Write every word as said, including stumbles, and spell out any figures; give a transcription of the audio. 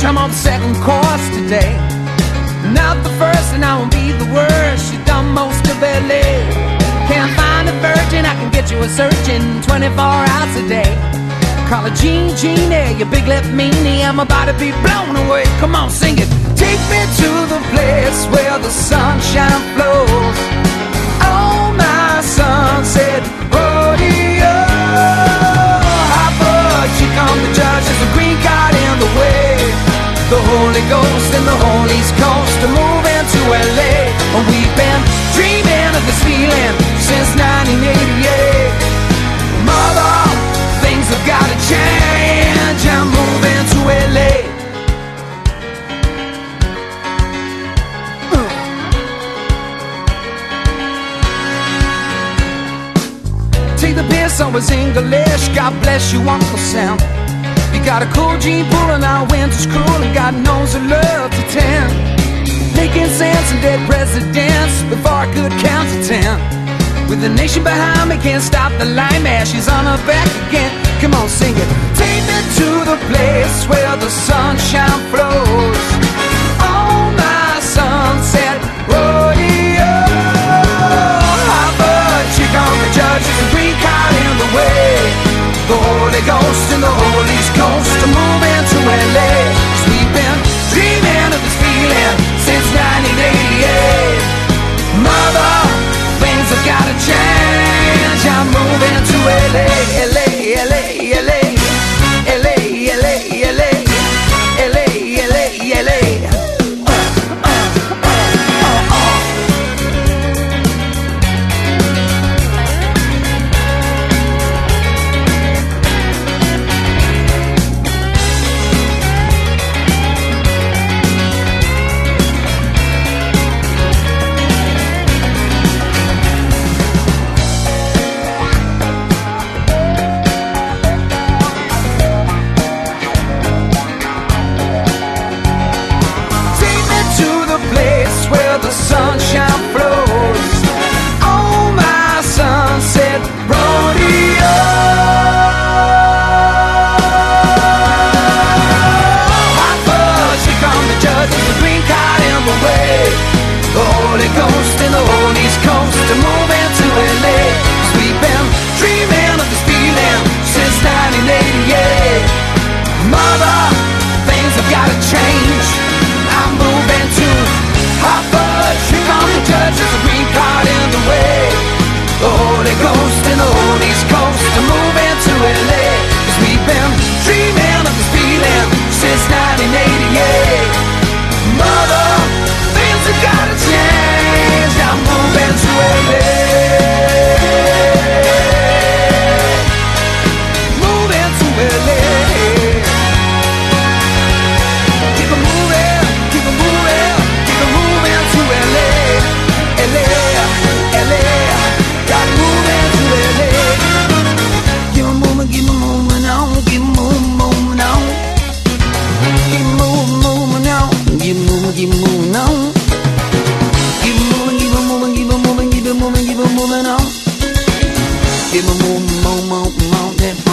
I'm on the second course today. Not the first and I won't be the worst. You've done most of L A. Can't find a virgin, I can get you a searching twenty-four hours a day. Call her Jean Jeannie, you big lip meanie. I'm about to be blown away. Come on, sing it. Take me to the place where the sunshine flows. Oh, my sunset rodeo. Hot fudge, here come the judges, the green card in the way. The Holy Ghost and the whole East Coast are moving to L A. And we've been dreaming of this feeling since nineteen eighty-eight. Mother, things have gotta change. I'm moving to L A. uh. Take the piss, always English. God bless you, Uncle Sam. You got a cool Gene pulling out winter's cruel, and God knows I love to ten. Making sense and dead presidents before I could count to ten. With the nation behind me, can't stop the lime ash. She's on her back again. Come on, sing it. Take me to the place where the sunshine flows. On my sunset rodeo. Hot fudge, here come the judges, the green card in the way. The Holy Ghost and the whole East Coast are moving to L A. 'Cause we've been dreaming of this feeling since nineteen eighty-eight. Mother, things have gotta change. I'm moving to L A, L A, L A, L A, L A, L A, L A, L A, L A, L A. Sunshine flows on my sunset rodeo. Hot fudge, here come the judges, the green card in the way. The Holy Ghost and the whole East Coast are moving to L A. 'Cause we've been dreaming of this feeling since nineteen eighty-eight. Mother, things have gotta change. I'm moving to hot fudge, here come the judges, the green card in the way. The Holy Ghost and the whole East Coast are moving to L A. 'Cause we've been dreaming of this feeling since nineteen eighty-eight. Mother, things have gotta change. I'm moving to L A. Moving to L A. Keep it moving, keep it moving, keep it moving to L A. L A, L A, got moving to L A. Keep it moving, keep it moving on, keep it moving, moving on. Keep it moving, moving on, keep it moving, keep it moving on. Keep it moving, keep it moving, keep it moving, keep it moving, keep it moving on. Keep it moving, moving, moving, moving.